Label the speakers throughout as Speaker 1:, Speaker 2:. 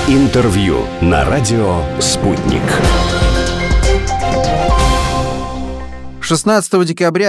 Speaker 1: Интервью на радио «Спутник».
Speaker 2: 16 декабря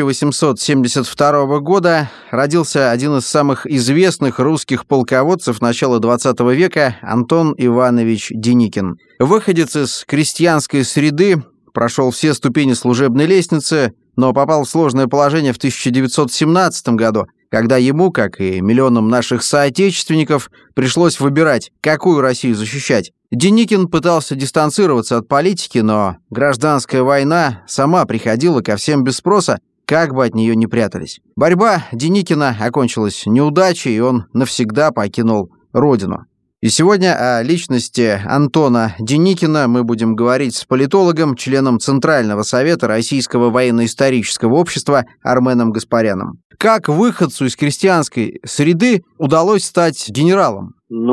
Speaker 2: 1872 года родился один из самых известных русских полководцев начала XX века Антон Иванович Деникин. Выходец из крестьянской среды, прошел все ступени служебной лестницы, но попал в сложное положение в 1917 году, когда ему, как и миллионам наших соотечественников, пришлось выбирать, какую Россию защищать. Деникин пытался дистанцироваться от политики, но гражданская война сама приходила ко всем без спроса, как бы от нее ни прятались. Борьба Деникина окончилась неудачей, и он навсегда покинул родину. И сегодня о личности Антона Деникина мы будем говорить с политологом, членом Центрального совета Российского военно-исторического общества Арменом Гаспаряном. Как выходцу из крестьянской среды удалось стать генералом?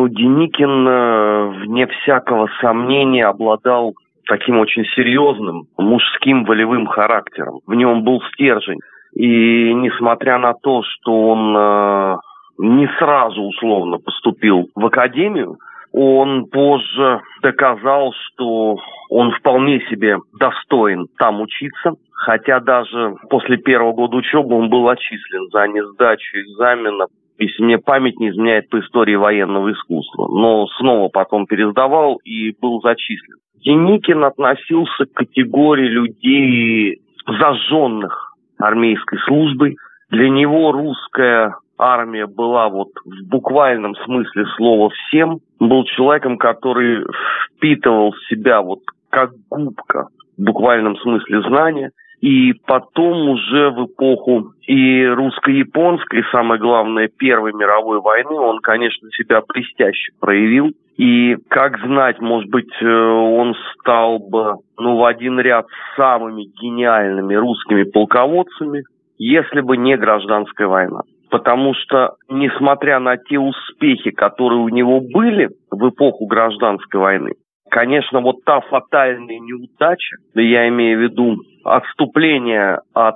Speaker 3: Деникин, вне всякого сомнения, обладал таким очень серьезным мужским волевым характером. В нем был стержень. И несмотря на то, что он не сразу условно поступил в академию, он позже доказал, что он вполне себе достоин там учиться, хотя даже после первого года учебы он был отчислен за несдачу экзамена, если мне память не изменяет, по истории военного искусства, но снова потом пересдавал и был зачислен. Деникин относился к категории людей, зажженных армейской службой. Для него русская армия была в буквальном смысле слова всем. Был человеком, который впитывал в себя как губка в буквальном смысле знания. И потом уже в эпоху и русско-японской, и самое главное, Первой мировой войны он, конечно, себя блестяще проявил. И, как знать, может быть, он стал бы в один ряд с самыми гениальными русскими полководцами, если бы не гражданская война. Потому что, несмотря на те успехи, которые у него были в эпоху гражданской войны, конечно, та фатальная неудача, я имею в виду отступление от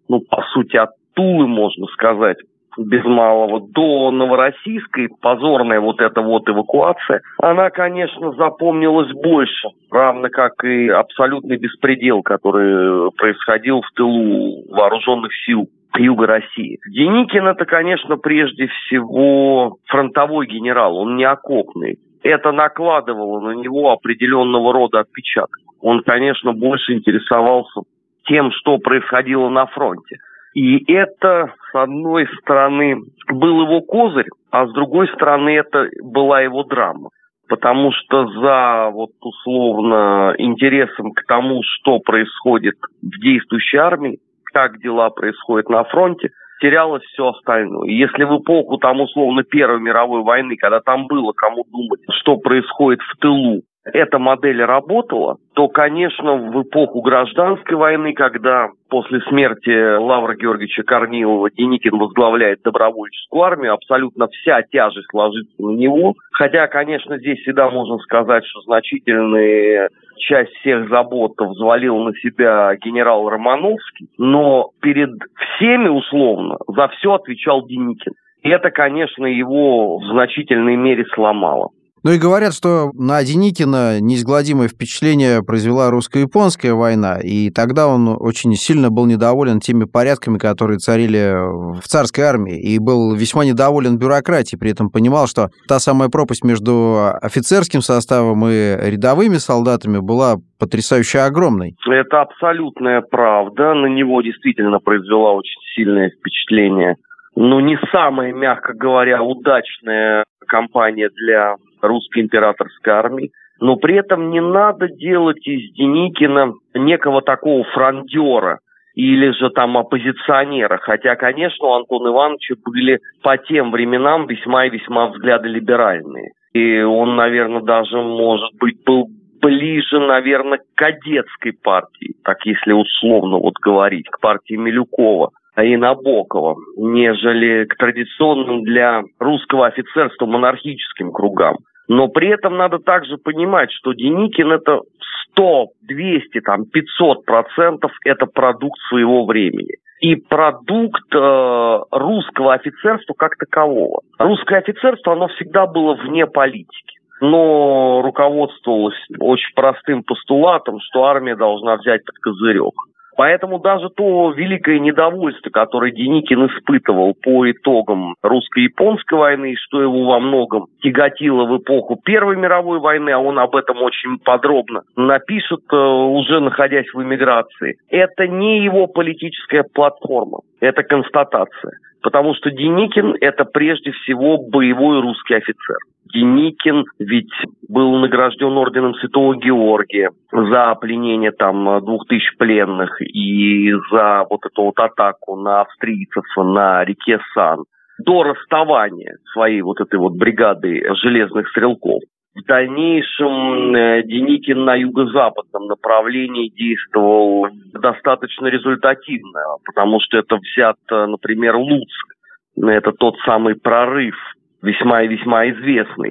Speaker 3: Тулы, можно сказать, без малого, до Новороссийской, позорная эта эвакуация, она, конечно, запомнилась больше, равно как и абсолютный беспредел, который происходил в тылу вооруженных сил юга России. Деникин — это, конечно, прежде всего фронтовой генерал, он не окопный. Это накладывало на него определенного рода отпечаток. Он, конечно, больше интересовался тем, что происходило на фронте. И это, с одной стороны, был его козырь, а с другой стороны, это была его драма. Потому что за условно интересом к тому, что происходит в действующей армии, как дела происходят на фронте, терялось все остальное. И если в эпоху условно Первой мировой войны, когда там было кому думать, что происходит в тылу, эта модель работала, то, конечно, в эпоху гражданской войны, когда после смерти Лавра Георгиевича Корнилова Деникин возглавляет добровольческую армию, абсолютно вся тяжесть ложится на него. Хотя, конечно, здесь всегда можно сказать, что значительная часть всех забот взвалил на себя генерал Романовский, но перед всеми, условно, за все отвечал Деникин. И это, конечно, его в значительной мере сломало.
Speaker 2: И говорят, что на Деникина неизгладимое впечатление произвела русско-японская война, и тогда он очень сильно был недоволен теми порядками, которые царили в царской армии, и был весьма недоволен бюрократией, при этом понимал, что та самая пропасть между офицерским составом и рядовыми солдатами была потрясающе огромной.
Speaker 3: Это абсолютная правда, на него действительно произвела очень сильное впечатление. Не самая, мягко говоря, удачная кампания для русской императорской армии. Но при этом не надо делать из Деникина некого такого фрондера или же оппозиционера. Хотя, конечно, у Антона Ивановича были по тем временам весьма и весьма взгляды либеральные. И он, наверное, даже, может быть, был ближе, наверное, к кадетской партии, так если условно говорить, к партии Милюкова и Набокова, нежели к традиционным для русского офицерства монархическим кругам. Но при этом надо также понимать, что Деникин — это 100, 200, 500% это продукт своего времени. И продукт русского офицерства как такового. Русское офицерство, оно всегда было вне политики. но руководствовалась очень простым постулатом, что армия должна взять под козырек. Поэтому даже то великое недовольство, которое Деникин испытывал по итогам русско-японской войны, что его во многом тяготило в эпоху Первой мировой войны, а он об этом очень подробно напишет, уже находясь в эмиграции, это не его политическая платформа, это констатация. Потому что Деникин – это прежде всего боевой русский офицер. Деникин ведь был награжден орденом Святого Георгия за пленение там 2000 пленных и за вот эту вот атаку на австрийцев на реке Сан до расставания своей вот этой вот бригады железных стрелков. В дальнейшем Деникин на юго-западном направлении действовал достаточно результативно, потому что это взят, например, Луцк. Это тот самый прорыв, весьма и весьма известный.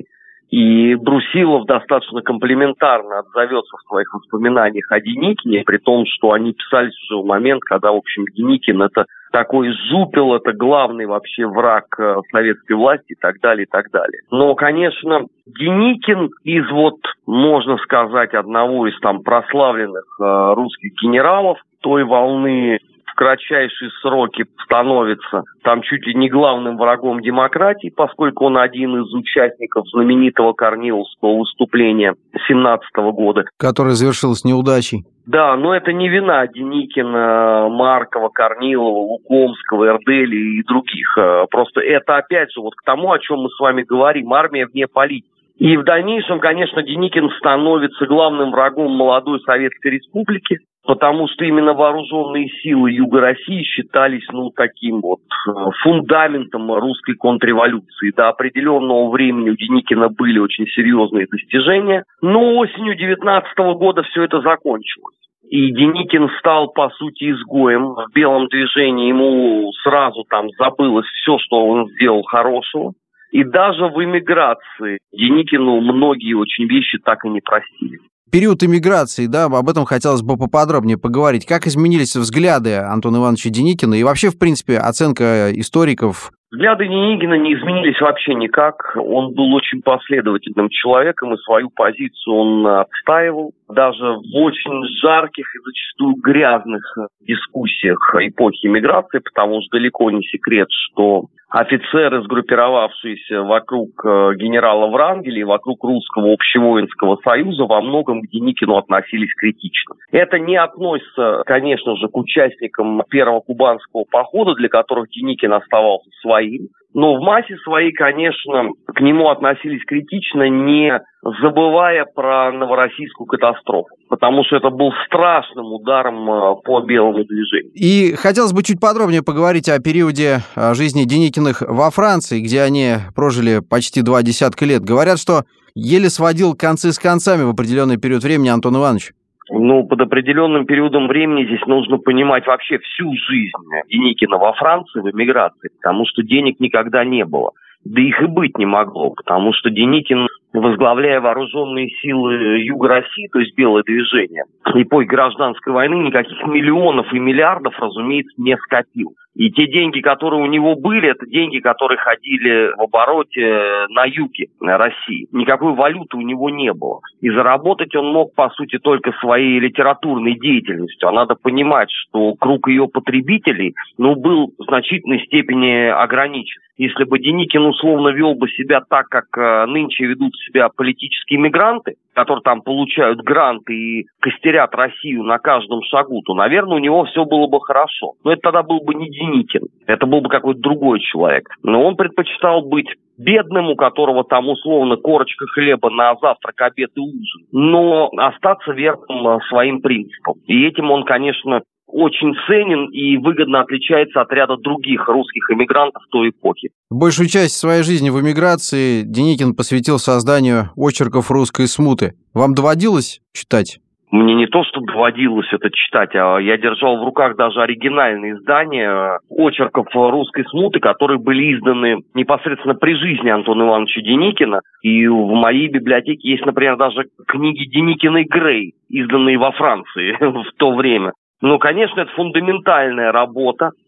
Speaker 3: И Брусилов достаточно комплиментарно отзовется в своих воспоминаниях о Деникине, при том, что они писались уже в момент, когда, в общем, Деникин – это такой жупел, это главный вообще враг советской власти и так далее, и так далее. Но, конечно, Деникин из можно сказать, одного из там прославленных русских генералов той волны, в кратчайшие сроки становится там чуть ли не главным врагом демократии, поскольку он один из участников знаменитого Корниловского выступления 17 года.
Speaker 2: Которое завершилось неудачей.
Speaker 3: Да, но это не вина Деникина, Маркова, Корнилова, Лукомского, Эрдели и других. Просто это, опять же, к тому, о чем мы с вами говорим, армия вне политики. И в дальнейшем, конечно, Деникин становится главным врагом молодой Советской Республики, потому что именно вооруженные силы Юга России считались, таким фундаментом русской контрреволюции. До определенного времени у Деникина были очень серьезные достижения, но осенью 19 года все это закончилось. И Деникин стал, по сути, изгоем. В белом движении ему сразу там забылось все, что он сделал хорошего. И даже в эмиграции Деникину многие очень вещи так и не простили.
Speaker 2: Период эмиграции, да, об этом хотелось бы поподробнее поговорить. Как изменились взгляды Антона Ивановича Деникина и вообще, в принципе, оценка историков?
Speaker 3: Взгляды Деникина не изменились вообще никак. Он был очень последовательным человеком, и свою позицию он отстаивал. Даже в очень жарких и зачастую грязных дискуссиях эпохи эмиграции, потому что далеко не секрет, что офицеры, сгруппировавшиеся вокруг генерала Врангеля и вокруг Русского общевоинского союза, во многом к Деникину относились критично. Это не относится, конечно же, к участникам первого кубанского похода, для которых Деникин оставался своим. Но в массе своей, конечно, к нему относились критично, не забывая про Новороссийскую катастрофу, потому что это был страшным ударом по белому движению.
Speaker 2: И хотелось бы чуть подробнее поговорить о периоде жизни Деникиных во Франции, где они прожили почти 20 лет. Говорят, что еле сводил концы с концами в определенный период времени Антон Иванович.
Speaker 3: Под определенным периодом времени здесь нужно понимать вообще всю жизнь Деникина во Франции, в эмиграции, потому что денег никогда не было. Да их и быть не могло, потому что Деникин, возглавляя вооруженные силы Юга России, то есть белое движение, в эпохе гражданской войны никаких миллионов и миллиардов, разумеется, не скопил. И те деньги, которые у него были, это деньги, которые ходили в обороте на юге России. Никакой валюты у него не было. И заработать он мог, по сути, только своей литературной деятельностью. А надо понимать, что круг ее потребителей, был в значительной степени ограничен. Если бы Деникин условно вел бы себя так, как нынче ведут себя политические мигранты, которые там получают гранты и костерят Россию на каждом шагу, то, наверное, у него все было бы хорошо. Но это тогда был бы не Деникин, это был бы какой-то другой человек. Но он предпочитал быть бедным, у которого там условно корочка хлеба на завтрак, обед и ужин, но остаться верным своим принципам. И этим он, конечно, очень ценен и выгодно отличается от ряда других русских эмигрантов той эпохи.
Speaker 2: Большую часть своей жизни в эмиграции Деникин посвятил созданию очерков русской смуты. Вам доводилось читать?
Speaker 3: Мне не то, что доводилось это читать, а я держал в руках даже оригинальные издания очерков русской смуты, которые были изданы непосредственно при жизни Антона Ивановича Деникина. И в моей библиотеке есть, например, даже книги Деникина и Грей, изданные во Франции в то время. Конечно, это фундаментальная работа,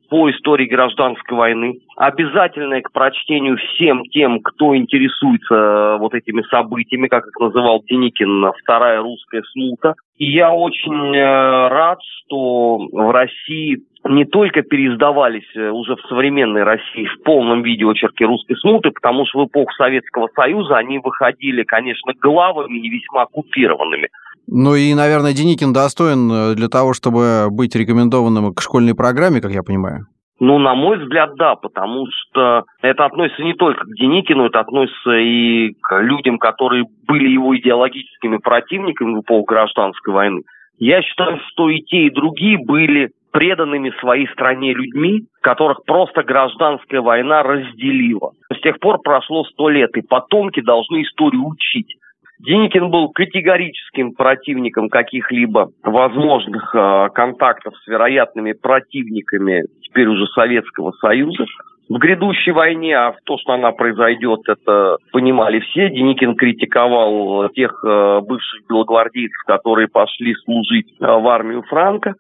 Speaker 3: по истории гражданской войны, обязательное к прочтению всем тем, кто интересуется вот этими событиями, как их называл Деникин, «Вторая русская смута». И я очень рад, что в России не только переиздавались уже в современной России в полном виде очерки русской смуты, потому что в эпоху Советского Союза они выходили, конечно, главами и весьма купированными.
Speaker 2: Ну и, наверное, Деникин достоин для того, чтобы быть рекомендованным к школьной программе, как я понимаю.
Speaker 3: Ну, на мой взгляд, да, потому что это относится не только к Деникину, это относится и к людям, которые были его идеологическими противниками в эпоху гражданской войны. Я считаю, что и те, и другие были преданными своей стране людьми, которых просто гражданская война разделила. С тех пор прошло 100 лет, и потомки должны историю учить. Деникин был категорическим противником каких-либо возможных контактов с вероятными противниками теперь уже Советского Союза. В грядущей войне, а в то, что она произойдет, это понимали все. Деникин критиковал тех бывших белогвардейцев, которые пошли служить в армию Франко.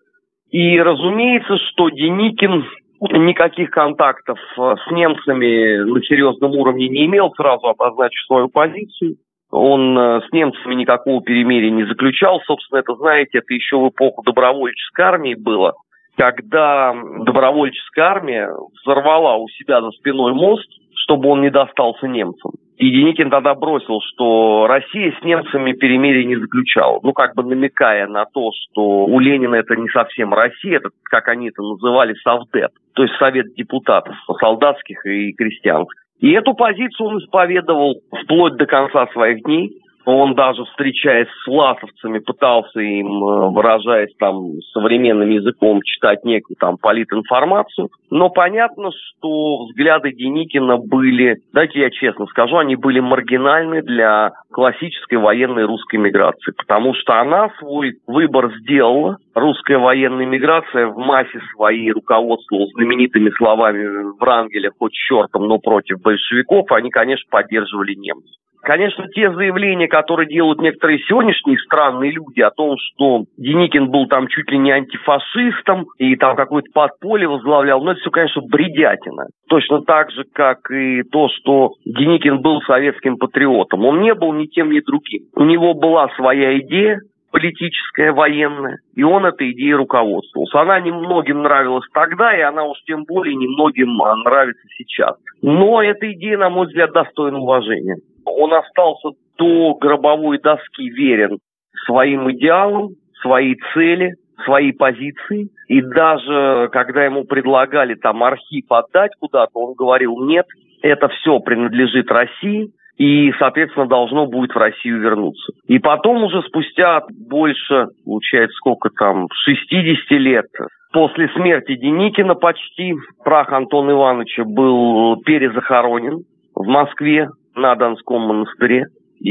Speaker 3: И разумеется, что Деникин никаких контактов с немцами на серьезном уровне не имел, сразу обозначив свою позицию. Он с немцами никакого перемирия не заключал. Собственно, это, знаете, это еще в эпоху добровольческой армии было, когда добровольческая армия взорвала у себя за спиной мост, чтобы он не достался немцам. И Деникин тогда бросил, что Россия с немцами перемирия не заключала. Ну, как бы намекая на то, что у Ленина это не совсем Россия, это, как они это называли, Совдеп, то есть Совет депутатов, солдатских и крестьянских. И эту позицию он исповедовал вплоть до конца своих дней. Он даже, встречаясь с власовцами, пытался им, выражаясь там современным языком, читать некую там политинформацию. Но понятно, что взгляды Деникина были, давайте я честно скажу, они были маргинальны для классической военной русской миграции. Потому что она свой выбор сделала. Русская военная миграция в массе своей руководствовалась знаменитыми словами Врангеля «хоть чертом, но против большевиков». Они, конечно, поддерживали немцев. Конечно, те заявления, которые делают некоторые сегодняшние странные люди о том, что Деникин был там чуть ли не антифашистом и там какое-то подполье возглавлял, но это все, конечно, бредятина. Точно так же, как и то, что Деникин был советским патриотом. Он не был ни тем, ни другим. У него была своя идея, политическая, военная, и он этой идеей руководствовался. Она немногим нравилась тогда, и она уж тем более немногим нравится сейчас. Но эта идея, на мой взгляд, достойна уважения. Он остался до гробовой доски верен своим идеалам, своей цели, своей позиции. И даже когда ему предлагали там архив отдать куда-то, он говорил: нет, это все принадлежит России и, соответственно, должно будет в Россию вернуться. И потом уже спустя больше, получается, сколько там, 60 лет, после смерти Деникина почти, прах Антона Ивановича был перезахоронен в Москве на Донском монастыре.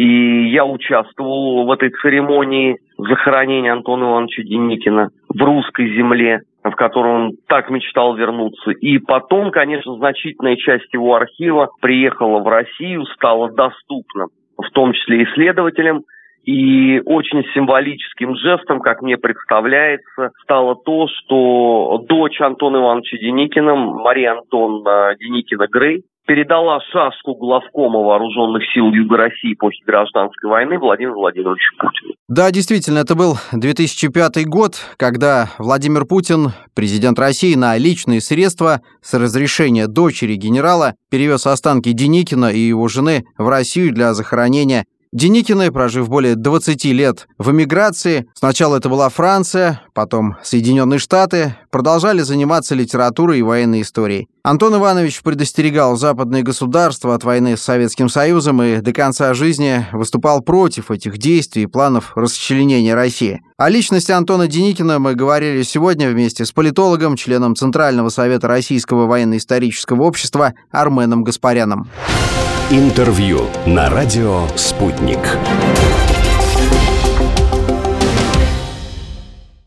Speaker 3: И я участвовал в этой церемонии захоронения Антона Ивановича Деникина в русской земле, в которую он так мечтал вернуться. И потом, конечно, значительная часть его архива приехала в Россию, стала доступна, в том числе исследователям. И очень символическим жестом, как мне представляется, стало то, что дочь Антона Ивановича Деникина, Мария Антоновна Деникина-Грей, передала шашку главкома Вооруженных сил Юга России после гражданской войны Владимиру Владимировичу Путину.
Speaker 2: Да, действительно, это был 2005 год, когда Владимир Путин, президент России, на личные средства с разрешения дочери генерала перевез останки Деникина и его жены в Россию для захоронения. Деникины, прожив более 20 лет в эмиграции, сначала это была Франция, потом Соединенные Штаты, продолжали заниматься литературой и военной историей. Антон Иванович предостерегал западные государства от войны с Советским Союзом и до конца жизни выступал против этих действий и планов расчленения России. О личности Антона Деникина мы говорили сегодня вместе с политологом, членом Центрального совета Российского военно-исторического общества Арменом Гаспаряном.
Speaker 1: Интервью на радио «Спутник».